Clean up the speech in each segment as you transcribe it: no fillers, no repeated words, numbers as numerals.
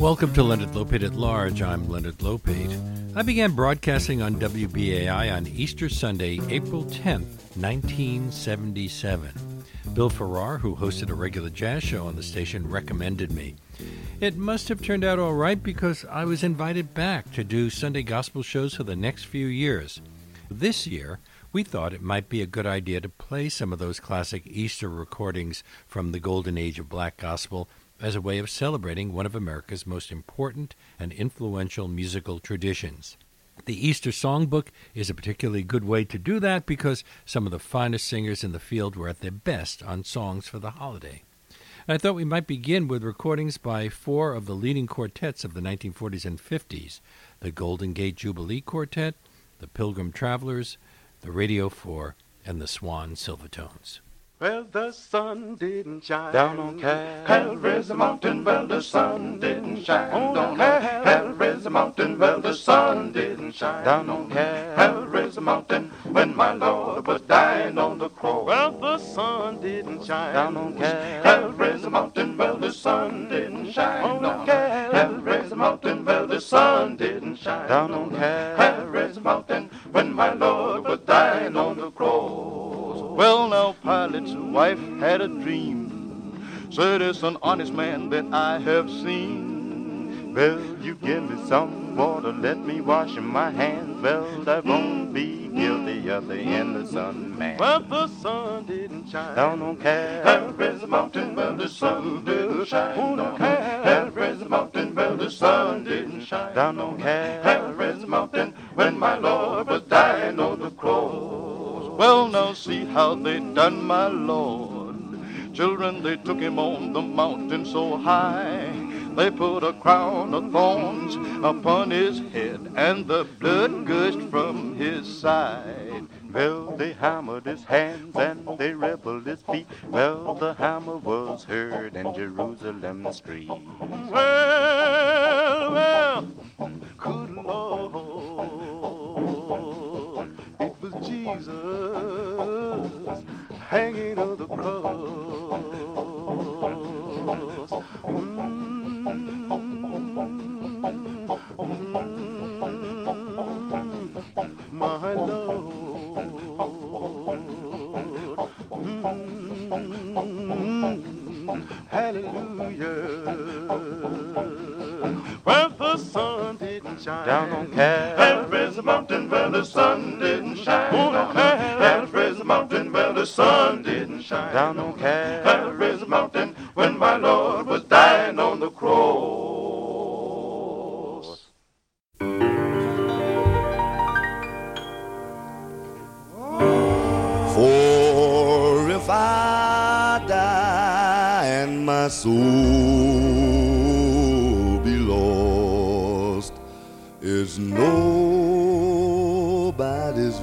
Welcome to Leonard Lopate at Large. I'm Leonard Lopate. I began broadcasting on WBAI on Easter Sunday, April 10th, 1977. Bill Farrar, who hosted a regular jazz show on the station, recommended me. It must have turned out all right because I was invited back to do Sunday gospel shows for the next few years. This year, we thought it might be a good idea to play some of those classic Easter recordings from the golden age of black gospel as a way of celebrating one of America's most important and influential musical traditions. The Easter Songbook is a particularly good way to do that because some of the finest singers in the field were at their best on songs for the holiday. And I thought we might begin with recordings by four of the leading quartets of the 1940s and 50s, the Golden Gate Jubilee Quartet, the Pilgrim Travelers, the Radio 4, and the Swan Silvertones. Well, the sun didn't shine down on Calvary's mountain. Well, the sun didn't shine down on Calvary's mountain. Well, the sun didn't shine down on Calvary's mountain when my Lord was dying on the cross. Well, the sun didn't shine down on Calvary's mountain. Well, the sun didn't shine on Calvary's mountain. Well, the sun didn't shine down on Calvary's mountain when my Lord was dying on the cross. Well, now Pilate's wife had a dream, said it's an honest man that I have seen. Well, you give me some water, let me wash my hands. Well, I won't be guilty of the innocent man. Well, the sun didn't shine down on Calvary's mountain. Well, the sun didn't shine on Calvary's mountain. Well, the sun didn't shine down on Calvary's mountain when my Lord was dying on the cross. Well, now see how they done my Lord. Children, they took him on the mountain so high. They put a crown of thorns upon his head, and the blood gushed from his side. Well, they hammered his hands and they rebelled his feet. Well, the hammer was heard in Jerusalem street. Well, good Lord, it was Jesus hanging on the cross. My Lord. Hallelujah. Well, the sun didn't shine down on Calvary's mountain. Well, the sun didn't shine on Calvary's mountain. Well, the sun didn't shine down on Calvary's mountain when my Lord was dying on the cross. For if I die and my soul be lost, it's nobody's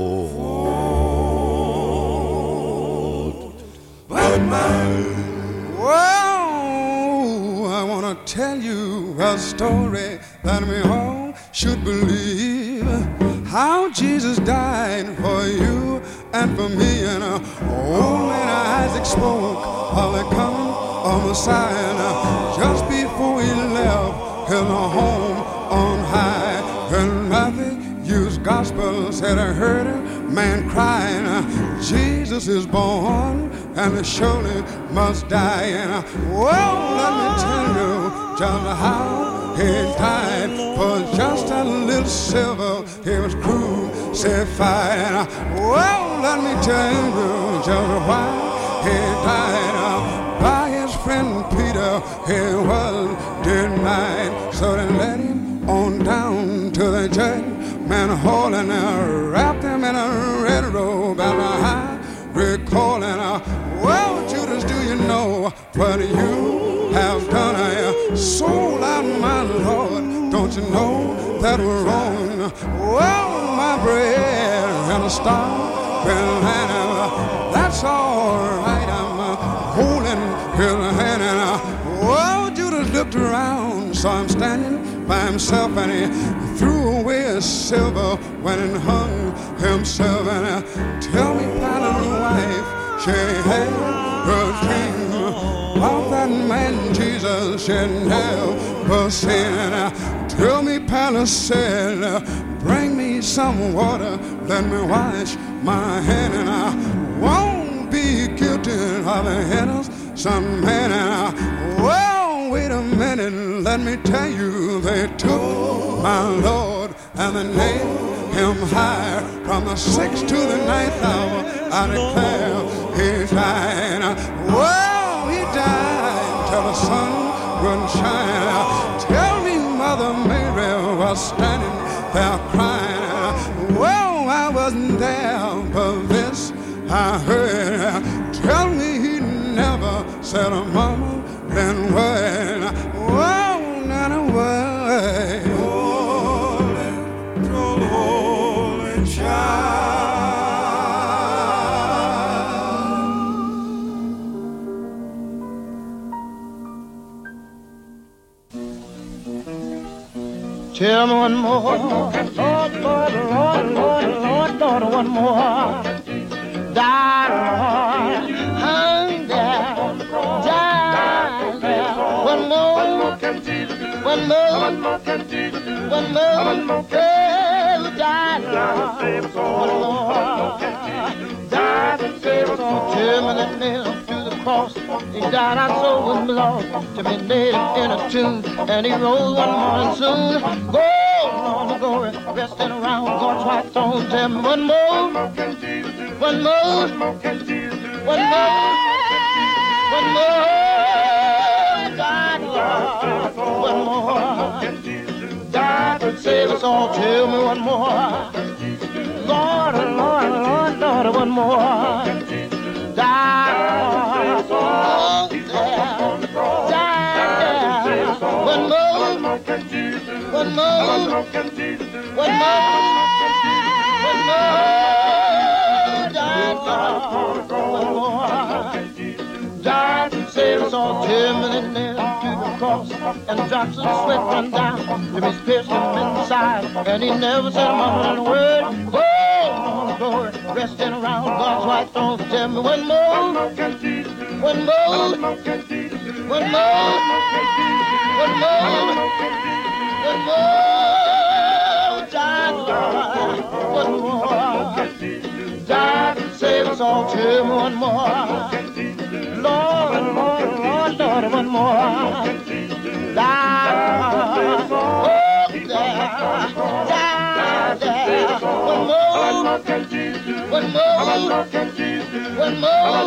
fault but mine. Well, I want to tell you a story that we all should believe. How Jesus died for you and for me, and old man Isaac spoke of the coming of Messiah just before he left his home on high. And Matthew's gospel said, I heard a man crying, Jesus is born and surely must die. And well, let me tell you just how he died. For just a little silver he was crucified. Well, let me tell you just why he died. By his friend Peter he was denied. So they led him on down to the judgment hall and wrapped him in a red robe and a high recalling. Well, Judas, do you know what you have done? I sold out my Lord. Don't you know that we're wrong? Well, my bread and a star, that's all right. I'm holding his hand. And well, Judas looked around, saw him standing by himself, and he threw away his silver when he hung himself. And tell me, Pilate's wife, she had her dream about that man Jesus should never sin. Tell me, Palisade, bring me some water, let me wash my hand, and I won't be guilty of a innocent man. Well, wait a minute, let me tell you, they took my Lord and they nailed him high. From the 6th to the 9th hour, I declare he died. Well, he died till the sun would shine. Tell me, Mother Mary was standing there crying. Well, I wasn't there, but this I heard. Tell me he never said a mama then word. Whoa, not a word. Holy child. Tell me one more, Lord, Lord, Lord, Lord, Lord, Lord, one more. Die, Lord, hung there, die there. One more, one more, oh, die, Lord, one more. Die to save us all. Tell me that nail to the cross. He died, our soul was lost. To be laid in a tomb, and he rose one morning soon. Go on to glory, resting around God's white throne. Tell me one more, one more, one more, one more. Die, Lord, one more. Die to save us all. Tell me one more. Lord, Lord, Lord, Lord, one more. Die, Lord, oh, yeah. Die, one more, one more, one more, one more. Die, Lord, one more. Die to save us all. 10 minutes nailed to the cross, and drops of sweat run down to his piercing inside, and he never said a mumbling word. Oh, glory, resting around God's white throne. Tell me one more, one more, one more, one more, one more. Die, Lord, one more. Die to save us all. Tell me one more. Lord, Lord, Lord, Lord, one more. Die, oh, there, die, there. One more, one more, one more, one more,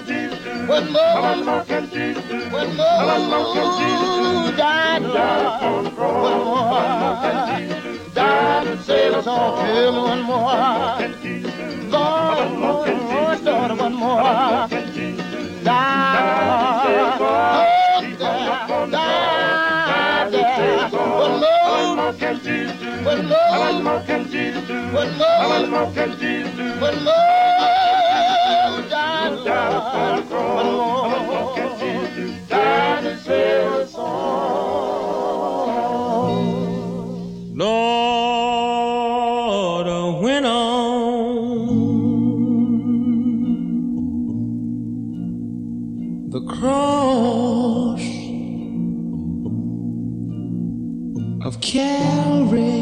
one more. Die, Lord, one more. Die to save us all. Tell me one more. Lord, Lord, Lord, Lord, one more. Die, oh, there, die, there. One more, one more, one more, one more. Die, Lord, one more. Die to save us all. Lord, when the cross of Calvary,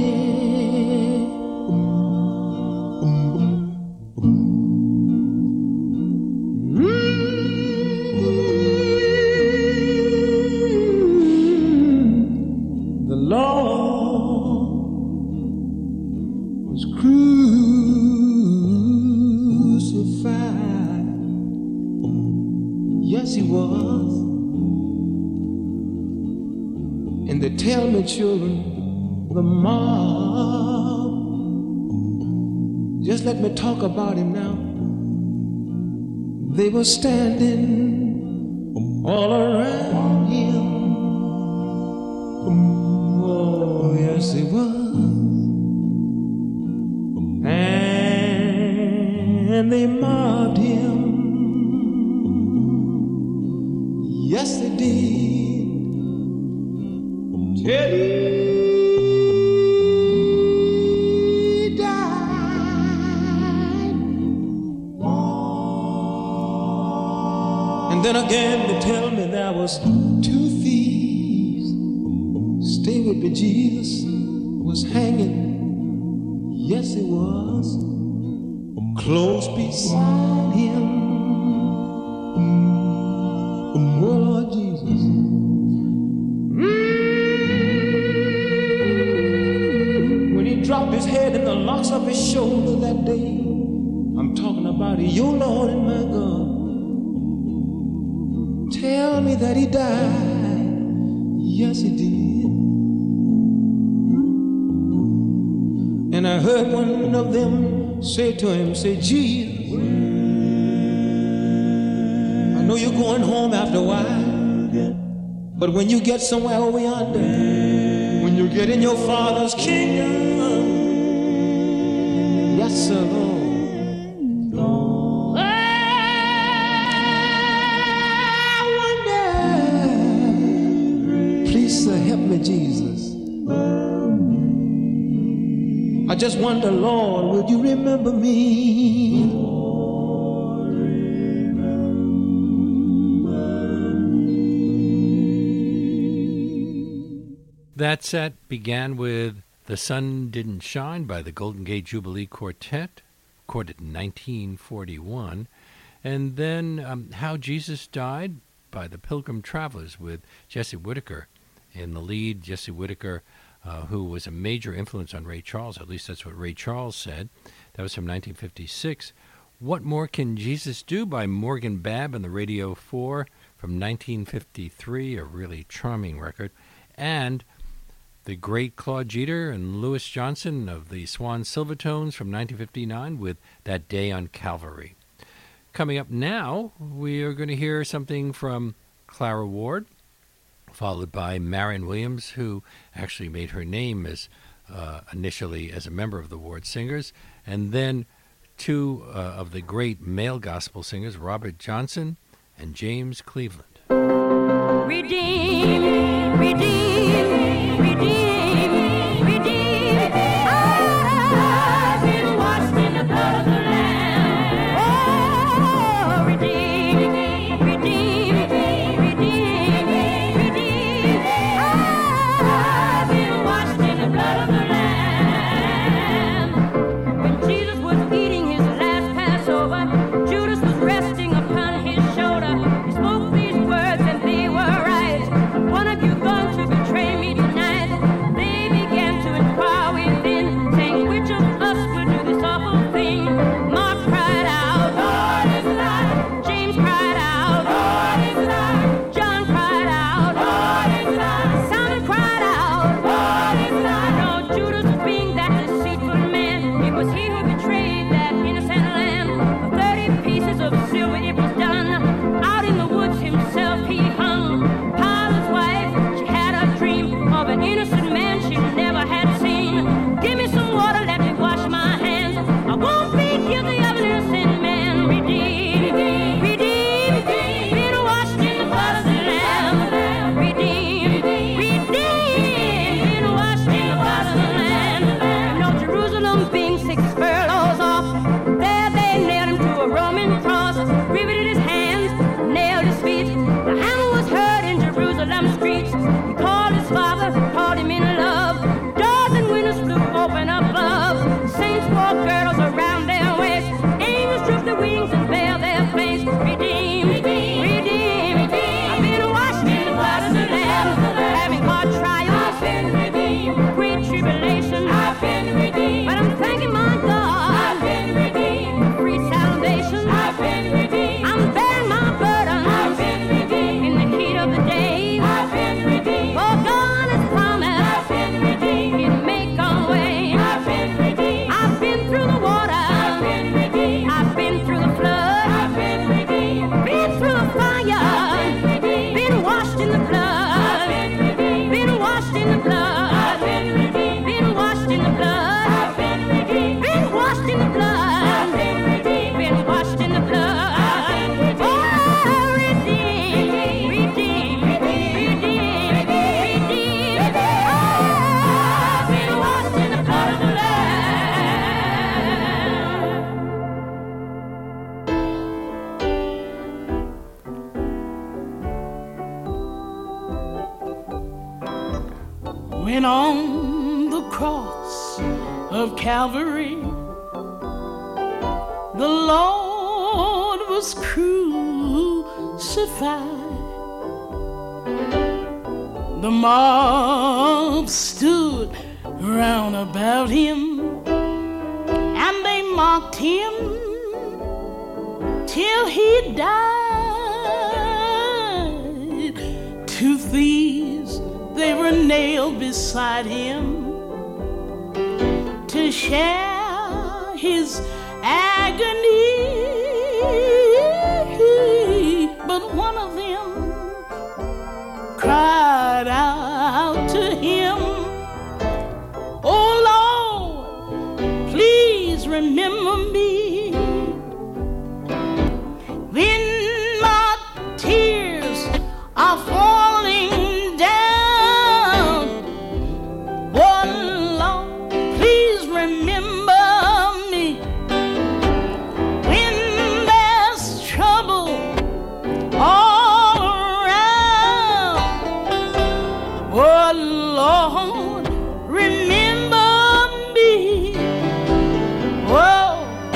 the Lord was crucified. Yes, he was. And they tell me, children, the mob, just let me talk about him now. They were standing all around him. Oh, yes, they were. And they mobbed him. Yes, they did. Till he died. And then again they tell me there was 2,000 Stay with me, Jesus was hanging, yes he was, close beside him. Oh Lord Jesus. When he dropped his head in the locks of his shoulder that day, I'm talking about your Lord and my God. Tell me that he died, yes he did. And I heard one of them say to him, say, Jesus, I know you're going home after a while, but when you get somewhere over yonder, when you get in your Father's kingdom, yes sir, help me, Jesus. I just wonder, Lord, would you remember me? That set began with The Sun Didn't Shine by the Golden Gate Jubilee Quartet, recorded in 1941, and then How Jesus Died by the Pilgrim Travelers with Jesse Whittaker in the lead. Jesse Whittaker, who was a major influence on Ray Charles, at least that's what Ray Charles said. That was from 1956. What More Can Jesus Do by Morgan Babb and the Radio 4 from 1953, a really charming record. And the great Claude Jeter and Louis Johnson of the Swan Silvertones from 1959 with That Day on Calvary. Coming up now, we are going to hear something from Clara Ward, followed by Marion Williams, who actually made her name as initially as a member of the Ward Singers, and then two of the great male gospel singers, Robert Johnson and James Cleveland. Redeem, redeem, redeem, redeem. I've been washed in the blood of the Lamb. Oh, redeem, redeem, redeem, redeem. I've been washed in the blood of the Lamb. When Jesus was eating his last Passover, Judas was resting upon his shoulder. He spoke these words and they were right. One of you going to betray when on the cross of Calvary the Lord was crucified. The mob stood round about him, and they mocked him till he died. 2 thieves, they were nailed beside him to share his agony, but one of them cried out to him, "Oh Lord, please remember me when my tears are falling down. Oh Lord, please remember me when there's trouble all around. Oh Lord, remember me. Whoa,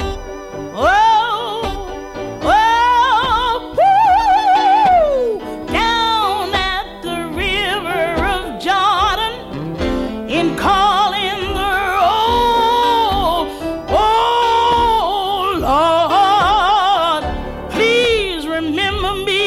whoa, whoa, woo. Down at the river of Jordan, in calling the roll. Oh Lord, please remember me.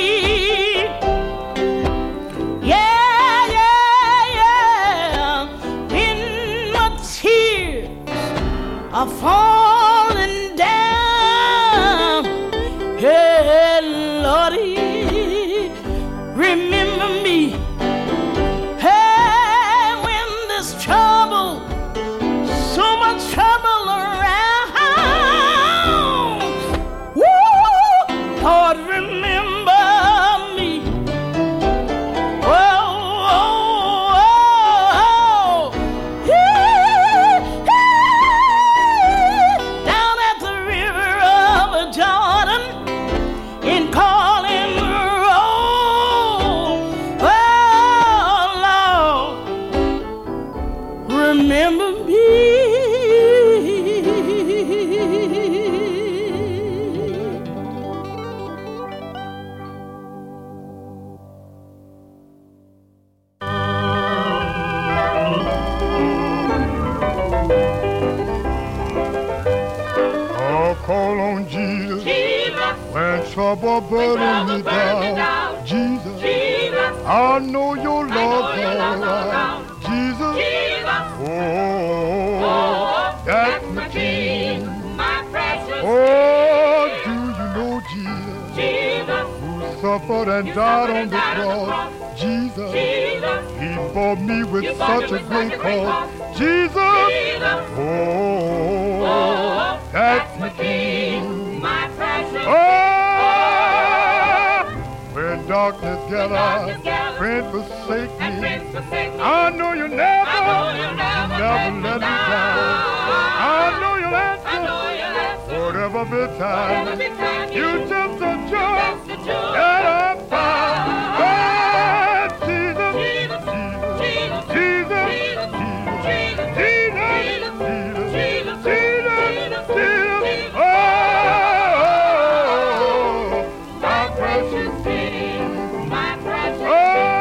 Yeah, yeah, yeah. When my tears are falling down, hey Lordy, remember me. Hey, when there's trouble, so much trouble around. Woo! Lord, remember me. Whoa, whoa, whoa. Down at the river of Jordan, in calling the roll. Oh Lord, remember me. I'll call on Jesus when trouble burden me down. Jesus, I know your love's all around. Jesus, oh, that's my King. Oh, do you know Jesus, who suffered and died on the cross? Jesus, he bought me with such a great cause. Jesus, oh, that's my King. Oh, when darkness gathers, friends forsake me. I know you never let me down. I know you'll answer whatever betide. You just a joy that I found. Oh, Jesus, Jesus, Jesus, Jesus, Jesus, Jesus, Jesus. Oh, my precious King. Oh,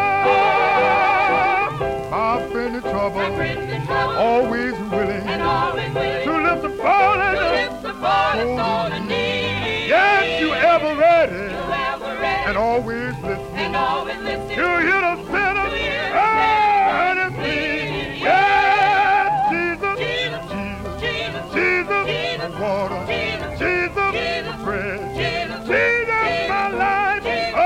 my friend in trouble, always willing to lift the fallen soul in need. Yes, you ever ready and always listening. You hear the sinner earnestly. Yes, Jesus, Jesus, Jesus, the water, Jesus, the bread, Jesus, my life.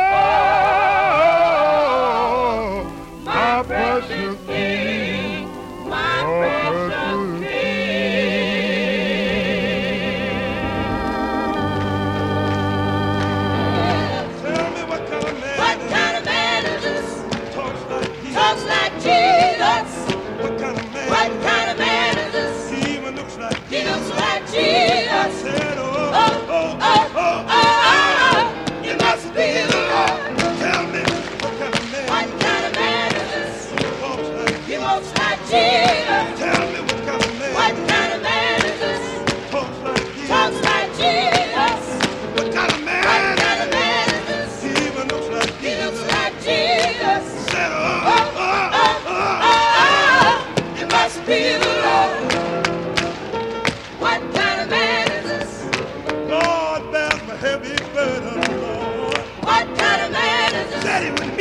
Oh, my precious King, my precious King. Tell me what kind of man is this? Talks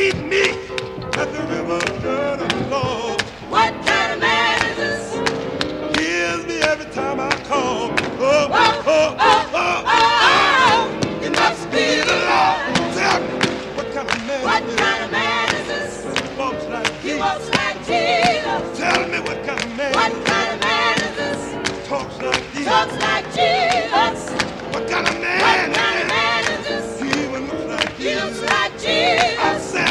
meet me at the river Jordan, Lord. What kind of man is this? Hears me every time I call. It must be the Lord. Tell me, what kind of man What is this? kind of man is this? Folks like He Jesus. walks like Jesus. Tell me what kind of man What is kind of man is this? this? Talks like Jesus. Talks like Jesus. What kind of What man kind of is man is this? this? He even looks like He Jesus. looks like I Jesus. say,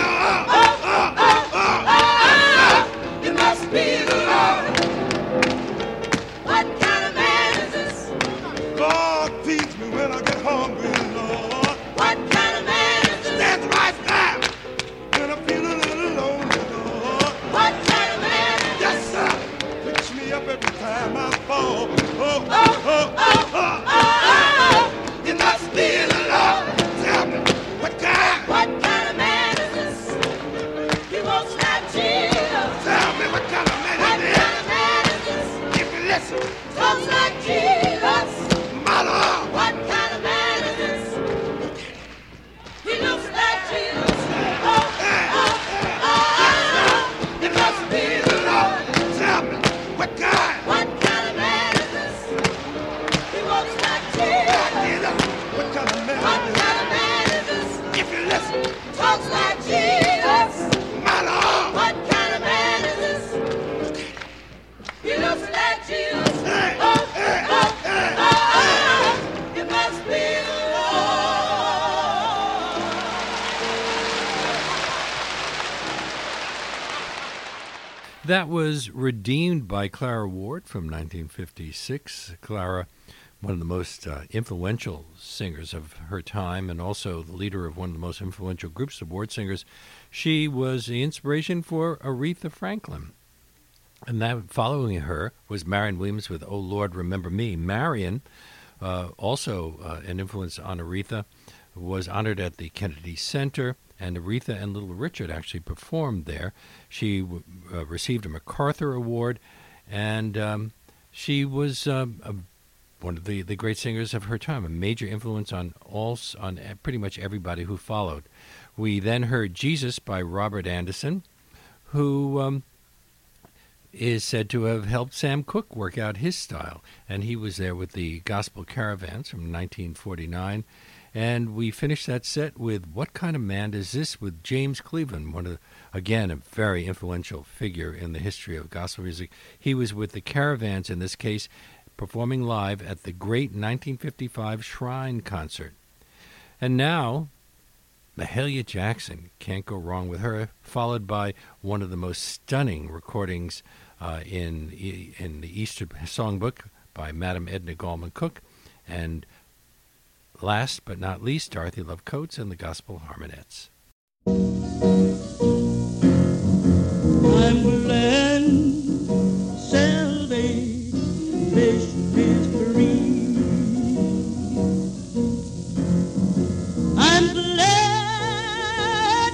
It must be the Lord. What kind of man is this? God feeds me when I get hungry, Lord. What kind of man is this? That's right there. When I feel a little lonely, Lord. What kind of man is Yes, sir. Picks me up every time I fall. It must be the Lord. Tell me, what kind? What kind of man is this? He walks like Jesus. Tell me what kind of What man it kind of man is this? is. If you listen, Talks like Jesus. my Lord. What kind of man is this? He looks like Jesus. It must be the Lord. Tell me, what kind? What kind of man is this? He walks like Jesus. Jesus, what kind of man What is kind of man is this? this? If you listen, Talks like Jesus. my Lord. What kind of man is this? He looks like Jesus. It must be the Lord. That was Redeemed by Clara Ward from 1956. Clara, one of the most influential singers of her time and also the leader of one of the most influential groups of ward singers. She was the inspiration for Aretha Franklin. And that following her was Marion Williams with Oh Lord, Remember Me. Marion, also an influence on Aretha, was honored at the Kennedy Center, and Aretha and Little Richard actually performed there. She received a MacArthur Award, and she was one of the great singers of her time, a major influence on pretty much everybody who followed. We then heard Jesus by Robert Anderson, who is said to have helped Sam Cooke work out his style, and he was there with the Gospel Caravans from 1949. And we finished that set with What Kind of Man Is This with James Cleveland, again, a very influential figure in the history of gospel music. He was with the Caravans, in this case, performing live at the great 1955 Shrine concert. And now, Mahalia Jackson, can't go wrong with her, followed by one of the most stunning recordings in the Easter Songbook by Madame Edna Gallman Cook, and last but not least, Dorothy Love Coates and the Gospel Harmonettes. I'm glad salvation is free. I'm glad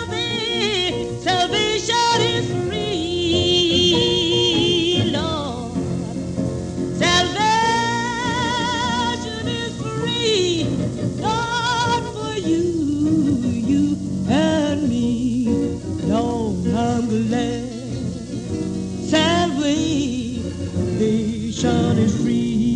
salvation is free, Lord. Salvation is free, Lord, for you and me. Lord, I'm glad salvation is free.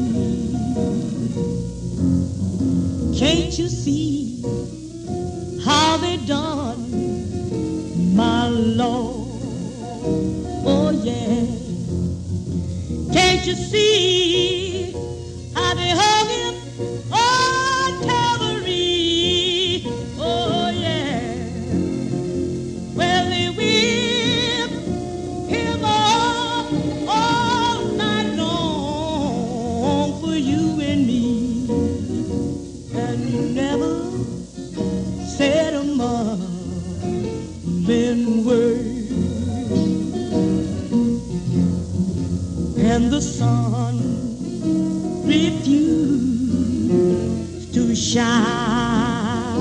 Can't you see how they done, my Lord? Oh yeah. Can't you see how they hung him on Calvary? Oh yeah. Well, they whipped him all night long for you and me, and you never said a mumbling word. And the sun refused to shine.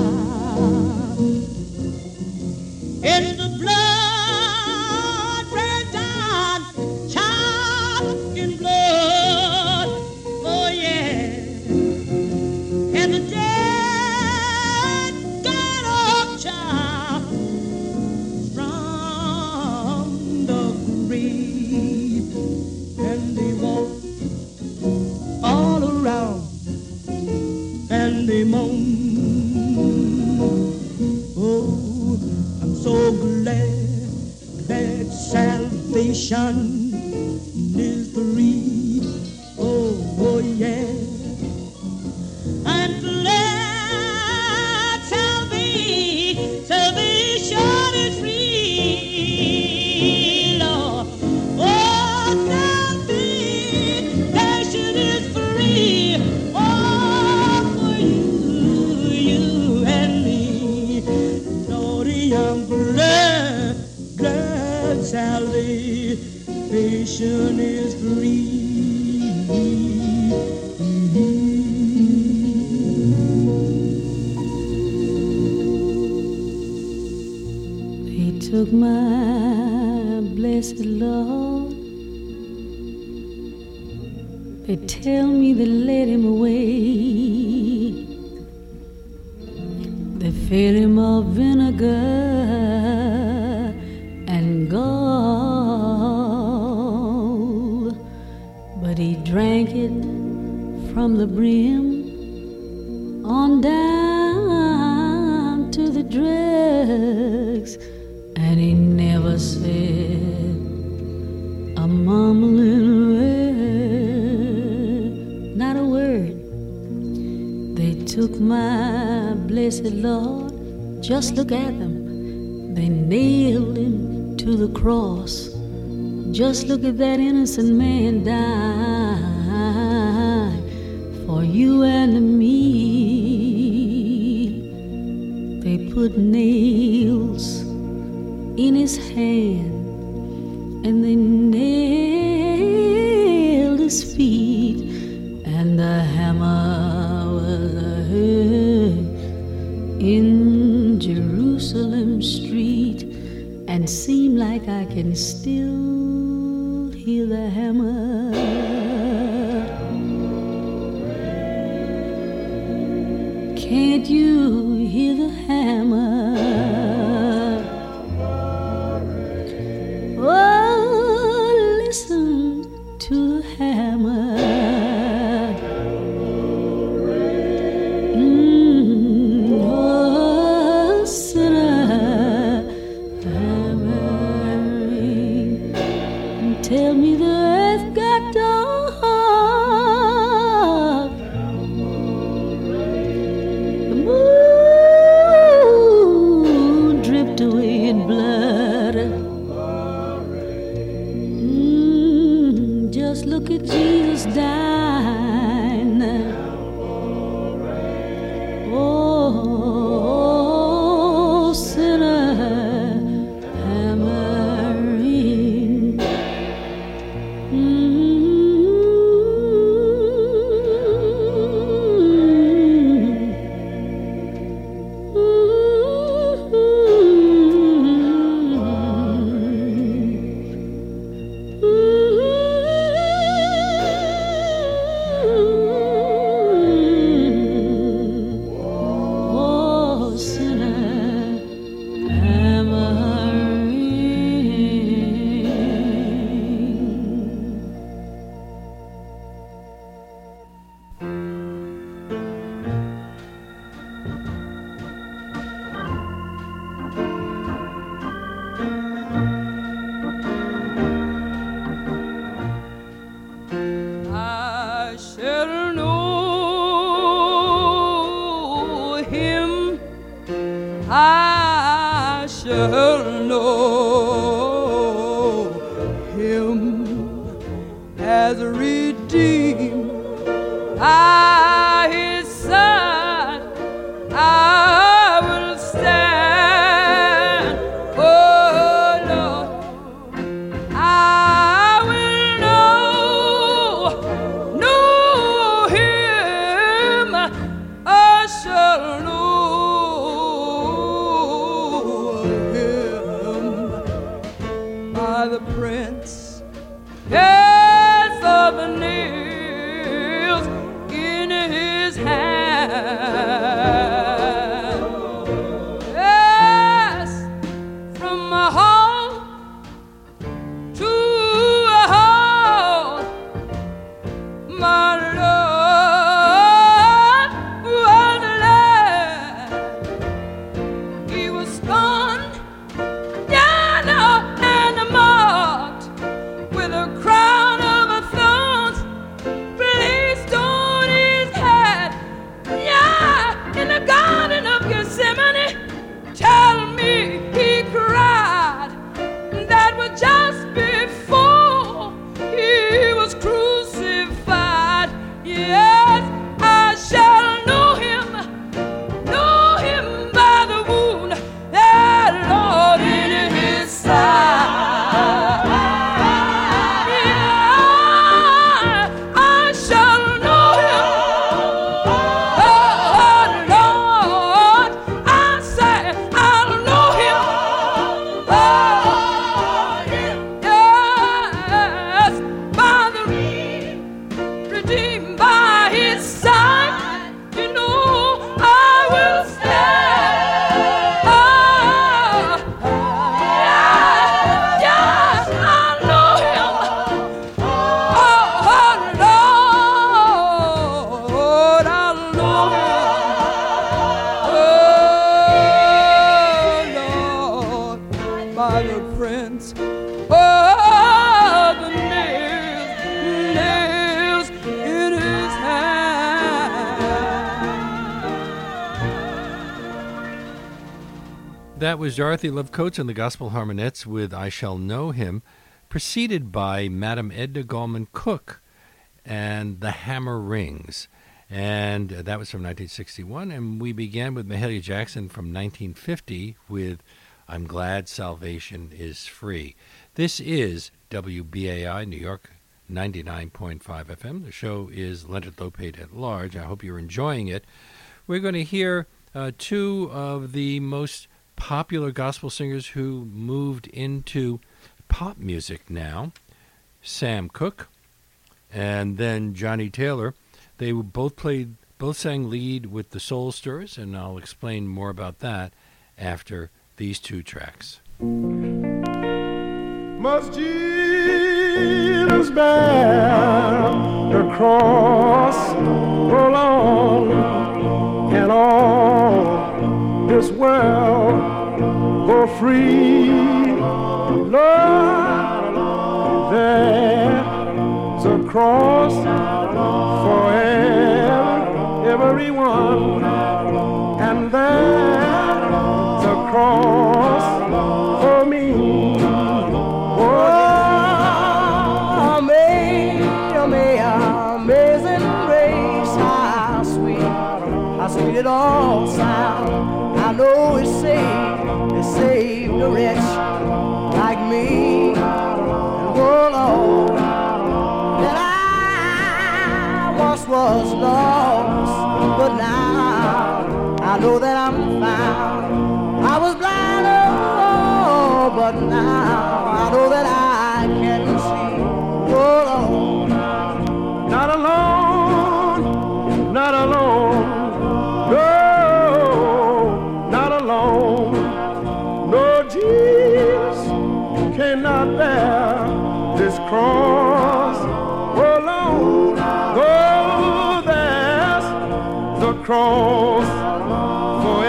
It's the blood ran down, talking blood, oh yeah. And the dead got up, child, and they moan. Oh, I'm so glad that salvation is free. Oh yeah. I'm glad salvation is free, Lord. Oh, salvation is free. Oh, for you and me. Lord, I'm glad salvation is free. Took my blessed Lord. They tell me they led him away. They fed him of vinegar and gall, but he drank it from the brim on down to the dregs. And he never said a mumbling word, not a word. They took my blessed Lord, just look at them. They nailed him to the cross. Just look at that innocent man die for you and me. They put nails in his hand, and they nailed his feet, and the hammer was heard in Jerusalem street, and seemed like I can still hear the hammer. Can't you hear the hammer? Oh, listen to the hammer. Oh, sinner, hammering. Tell me the earth got dark. The moon dripped away in blood. Just look at Jesus dying. Oh, sinner, hammering. Oh, sinner, hammering. I shall know him. I shall know him as redeemed. I, his son, I will stand. Oh Lord, I will know him. I shall know him by the prince, yes, of the nails in his hand. Yes, from a hall to a hall, my Lord That was Dorothy Love Coates and the Gospel Harmonettes with I Shall Know Him, preceded by Madame Edna Gallman Cook and The Hammer Rings. And that was from 1961. And we began with Mahalia Jackson from 1950 with I'm Glad Salvation is Free. This is WBAI New York 99.5 FM. The show is Leonard Lopate at Large. I hope you're enjoying it. We're going to hear two of the most popular gospel singers who moved into pop music now, Sam Cooke and then Johnny Taylor. They both sang lead with the Soul Stirrers, and I'll explain more about that after these two tracks. Must Jesus bear the cross alone, and all this world go free? Lord, there's a cross for everyone, and there's a cross for me. Oh, amazing grace, how sweet it all sounds. I know it saved a wretch like me. And oh Lord, that I once was lost, but now I know that I'm found. I was blind, oh, but now I know that I can see. Oh Lord, not alone, not alone, no, not alone. No, Jesus cannot bear this cross alone. Oh, there's the cross for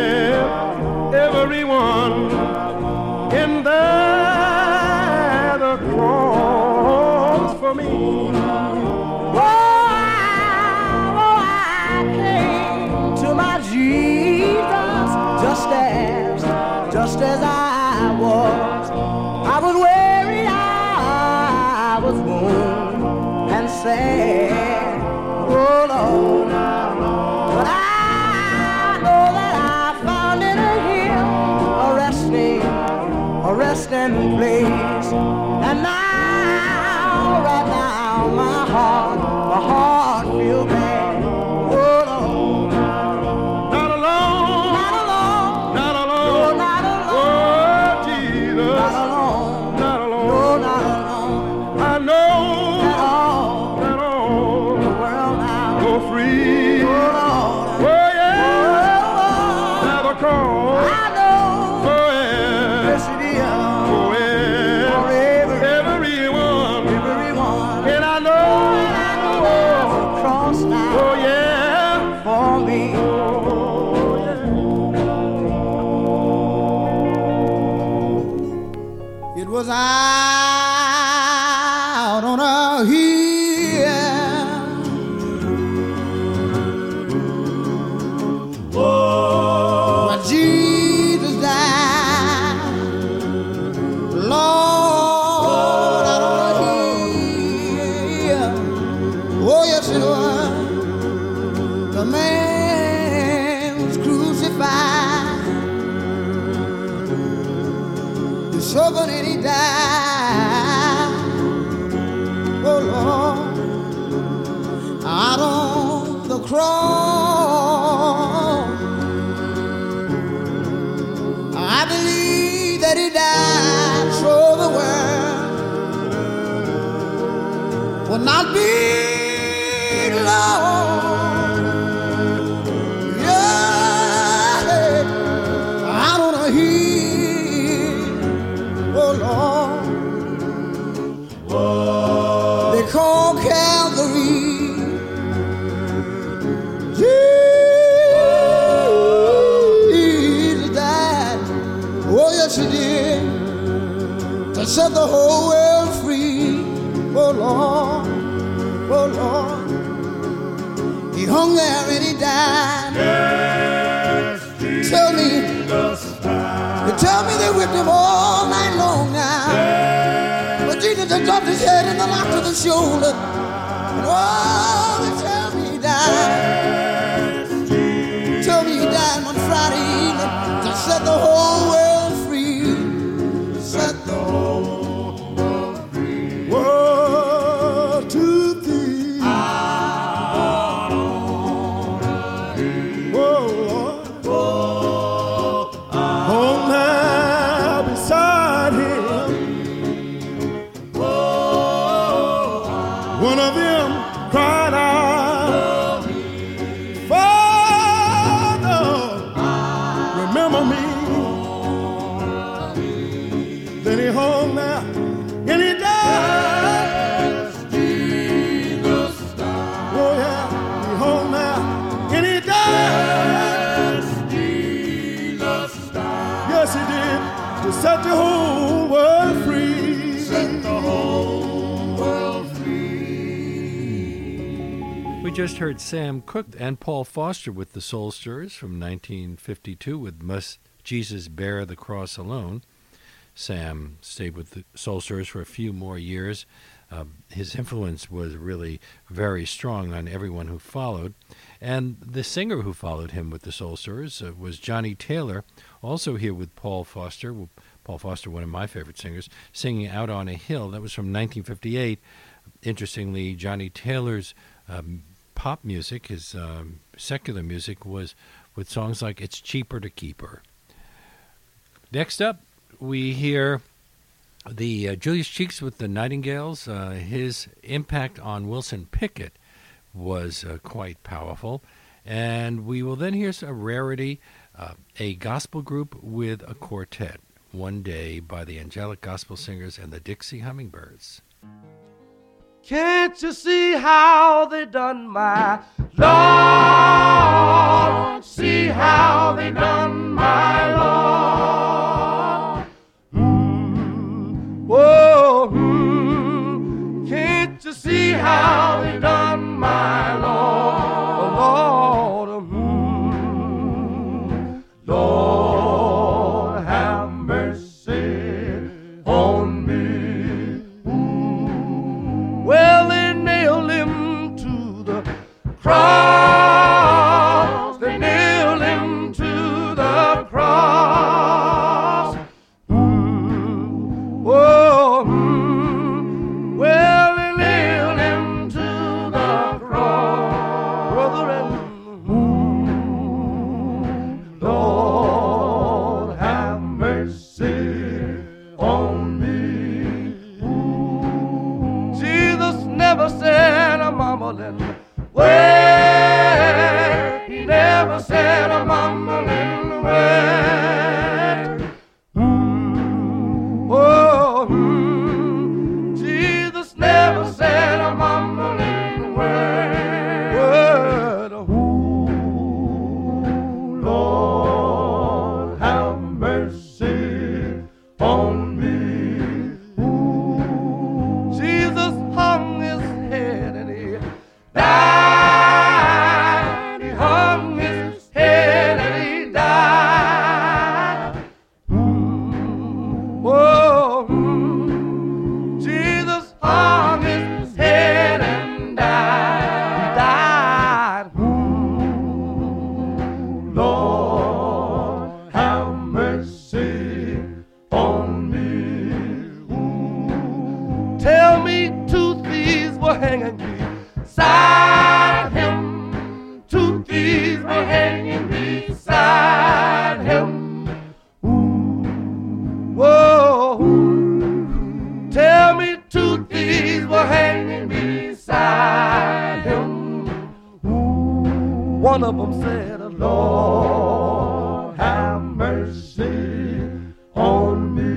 everyone, and there's the cross for me. I came to my Jesus just as I was. I was weary, I was worn and sad, oh Lord. But I know that I found in Him a resting place. And now, right now, my heart feels bad. Oh Lord, Not alone, not alone, not alone. no, not alone, Oh, Jesus, not alone, not no, alone. not alone. I know At all, that all the world now, go free. oh Lord, Oh, yeah, oh, now the cross I know, for yes it is, everyone. everyone, And I know, there's a cross now oh, yeah, for me. It was out on a hill where Jesus died. Lord, out on a hill. Oh, yes, it was. The man was crucified. He suffered and he died. Oh Lord, out on the cross. I believe that he died so the world will not be lost. Yeah, out on a hill. Oh Lord, they call Calvary. Jesus died, oh yes he did, to set the whole world free. Oh Lord, he hung there and he died. yes, Tell me, Jesus died. his head and the lock to the shoulder. And oh, they tell me he died. Tell me he died one Friday evening to set the whole world free. Set the whole world free. Whoa, to thee. Whoa, Lord. Home now beside him. One of them cried out, Father, remember me. Then he hung there and he died. Oh yeah, he hung there and he died. Yes, he did, to set the whole world free. Set the whole world free. We just heard Sam Cooke and Paul Foster with the Soul Stirrers from 1952 with Must Jesus Bear the Cross Alone. Sam stayed with the Soul Stirrers for a few more years. His influence was really very strong on everyone who followed. And the singer who followed him with the Soul Stirrers was Johnny Taylor, also here with Paul Foster. Paul Foster, one of my favorite singers, singing Out on a Hill. That was from 1958. Interestingly, Johnny Taylor's pop music, his secular music, was with songs like It's Cheaper to Keep Her. Next up, we hear the Julius Cheeks with the Nightingales. His impact on Wilson Pickett was quite powerful. And we will then hear a rarity, a gospel group with a quartet, One Day by the Angelic Gospel Singers and the Dixie Hummingbirds. Can't you see how they done my Lord? See how they done my Lord. Oh, can't you see how they done my Lord? Lord, have mercy on me. Well, they nailed him to the cross. They nailed him to the cross. Oh, well, they nailed him to the cross. Brother, and Lord, have mercy on me. Jesus never said a mumbling word. He never said a mumbling word. Oh, Jesus never said a mumbling word. Lord, have mercy on me. Jesus hung his head and he died. He hung his head and he died. Oh, Jesus hung his head and died. He died. Lord, have mercy on me. Tell me two thieves were hanging beside him. Two thieves were hanging beside him. Whoa. Tell me two thieves were hanging beside him. One of them said, Lord, have mercy on me.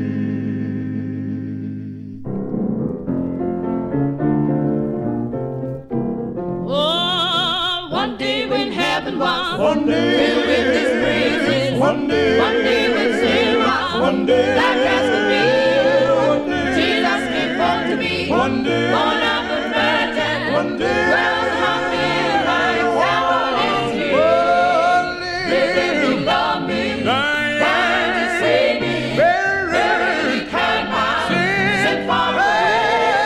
Oh, one day when heaven was One day, filled with his praises, one day, when Sarah one day, like as could be, one day, Jesus came forth to me, one day, born of the Virgin, one day, well hung in my example is here, living to love me, dying to save me, very kind heart, sent far away,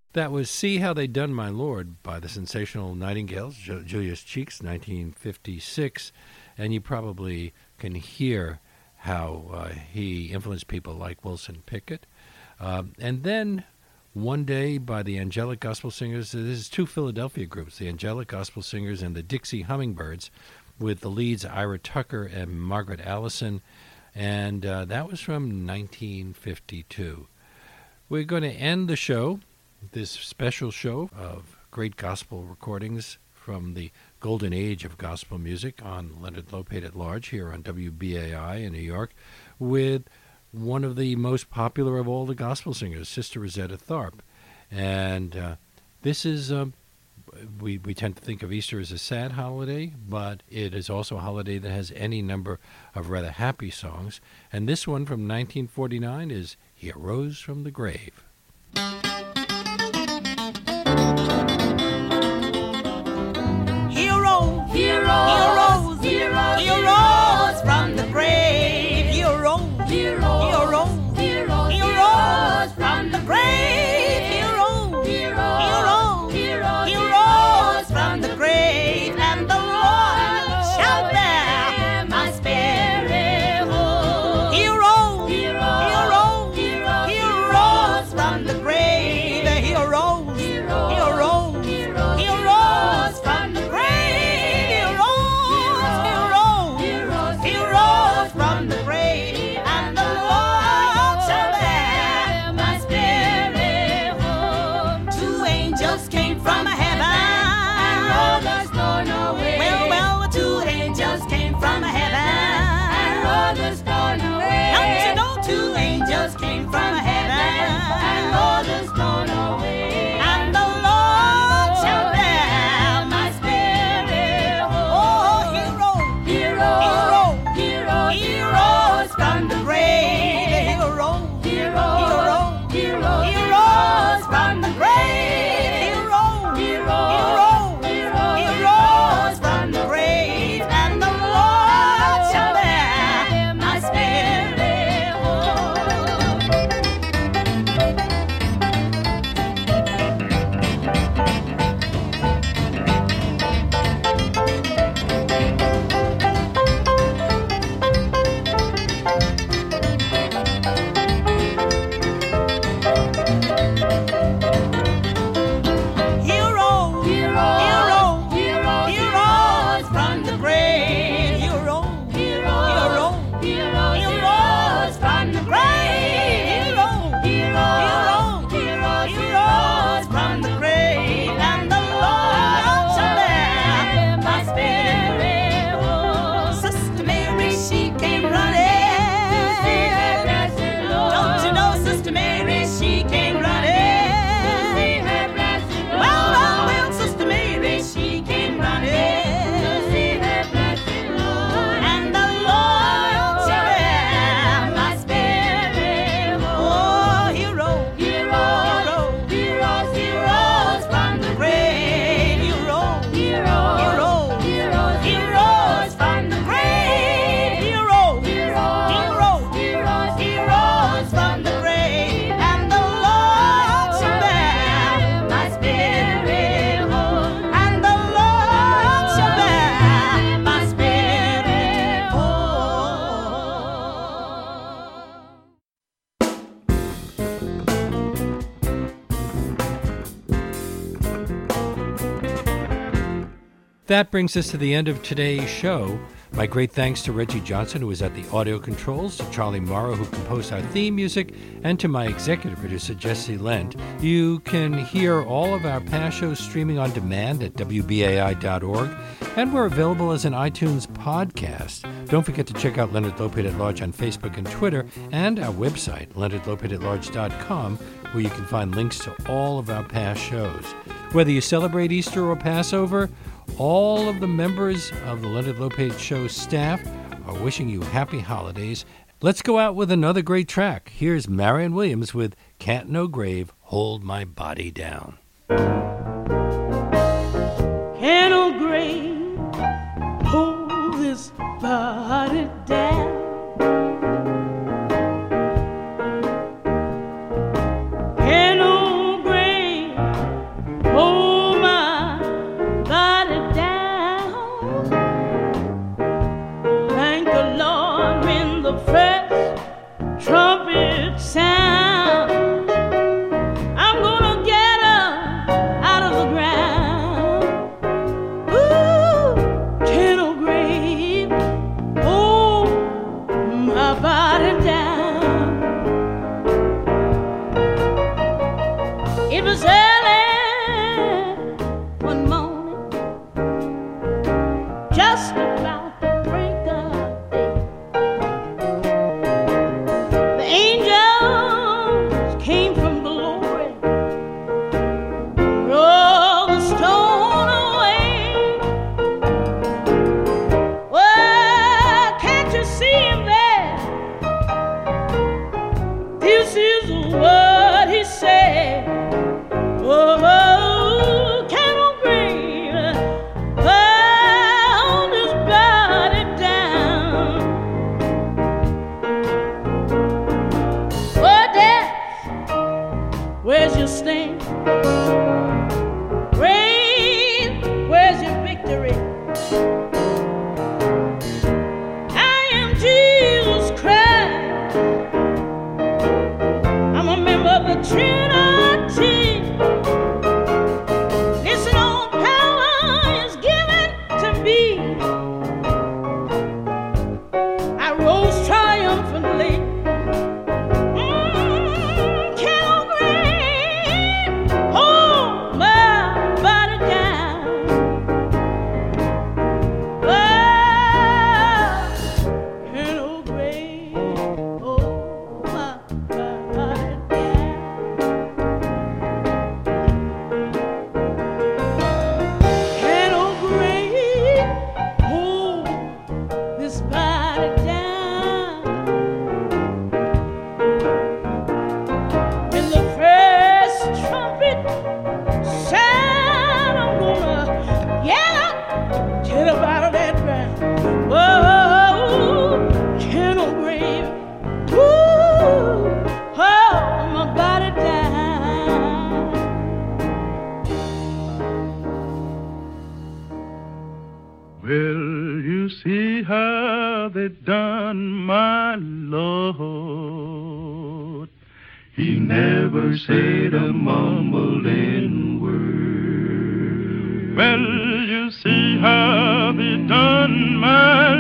That was See How They Done My Lord by the sensational Nightingales, Julius Cheeks, 1956. And you probably can hear how he influenced people like Wilson Pickett. And then One Day by the Angelic Gospel Singers. This is two Philadelphia groups, the Angelic Gospel Singers and the Dixie Hummingbirds, with the leads Ira Tucker and Margaret Allison. And that was from 1952. We're going to end the show, this special show of great gospel recordings from the golden age of gospel music on Leonard Lopate at Large here on WBAI in New York, with one of the most popular of all the gospel singers, Sister Rosetta Tharpe. And this is, we tend to think of Easter as a sad holiday, but it is also a holiday that has any number of rather happy songs. And this one from 1949 is He Arose from the Grave. He arose from the grave. He arose from the grave. He arose from the grave, and the Lord shall bear my spirit home. He arose from the grave. He arose from the grave. From the grave, and the Lord shall bear my spirit home. Two angels came from heaven and rolled the stone away. Well, two angels came from heaven and rolled the stone away. Don't you know two angels came from heaven and rolled the stone away? And the Lord shall bear my spirit home. Oh, he rose from the grave. He rose from the grave. He rose from the grave, and the Lord shall bear my spirit home. That brings us to the end of today's show. My great thanks to Reggie Johnson, who was at the audio controls, to Charlie Morrow, who composed our theme music, and to my executive producer, Jesse Lent. You can hear all of our past shows streaming on demand at WBAI.org, and we're available as an iTunes podcast. Don't forget to check out Leonard Lopate at Large on Facebook and Twitter, and our website, leonardlopateatlarge.com, where you can find links to all of our past shows. Whether you celebrate Easter or Passover, all of the members of the Leonard Lopate Show staff are wishing you happy holidays. Let's go out with another great track. Here's Marion Williams with Can't No Grave Hold My Body Down. Can't no grave hold this body down. Can't no grave that sound. I'm gonna get her out of the ground. Ooh, kettle grave, hold my body down. It was early one morning, just about the break of day. The angels came from glory, rolled the stone away. Well, can't you see him there? This is what he said. Oh, cattle grave, hold his body down. Oh, death, where's your sting? Grave, where's your victory? I am Jesus Christ. I'm a member of the Trinity. Listen, all power is given to me. I rose triumphantly. Kettle grave, hold my body down. Oh, kettle grave, hold my body down. Kettle grave, hold this body down. When the first trumpet sound, I'm gonna yell out, get up out of that ground. Whoa, kettle grave, woo, hold my body down. Well, you see how they done my Lord. He never said a mumbling word. Well, you see how they done my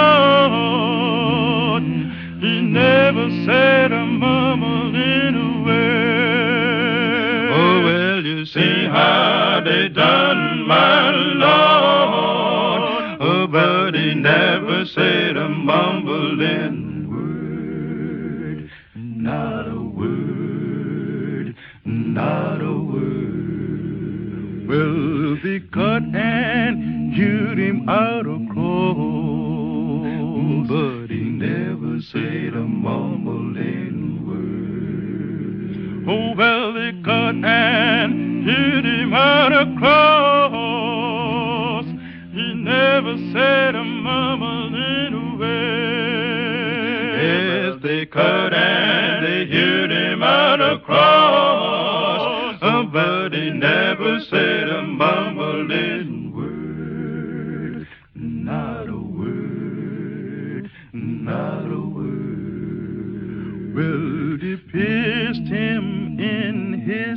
Lord. He never said a mumbling word. Oh, well, you see how they done my Lord. Oh, but he never said a mumbling word. Not a word, not a word. Well, they cut and hewed him out of clothes, but he never said a mumbling word. Oh, well, they cut and hewed him out of clothes. He never said a mumbling word. Yes, they cut and they hewed him out of cross, but he never said a mumbling word. Not a word, not a word. Well, they pierced him in his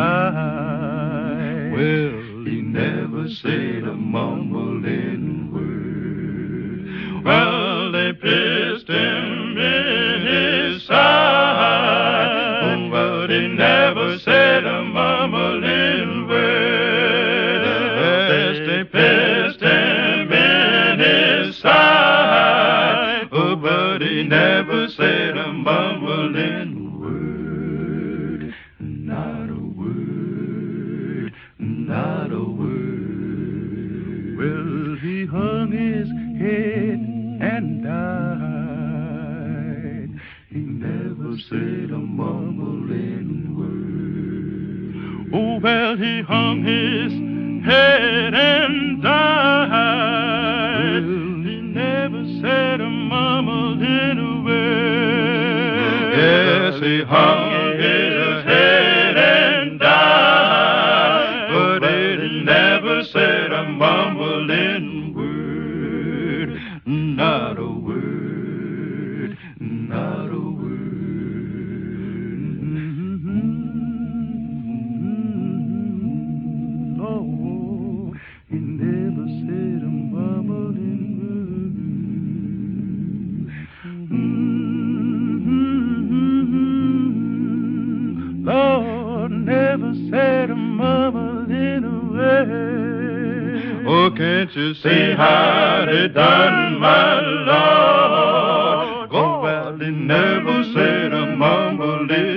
side. Well, he never said a mumbling word. Well, they pierced him in his side, but he never said a mumbling word. Yes, they pierced him in his side, but he never said a mumbling word. Not a word, not a word. Well, he hung his head and died. He never said a mumbling word. Oh, well, he hung his head and died. Well, he never said a mumbling word. Yes, he hung his head and died, but he never said a mumbling word. Not a word, not a word. said a mumbling away. Oh, can't you see how they done, my Lord? Oh, well, they never said a mumbling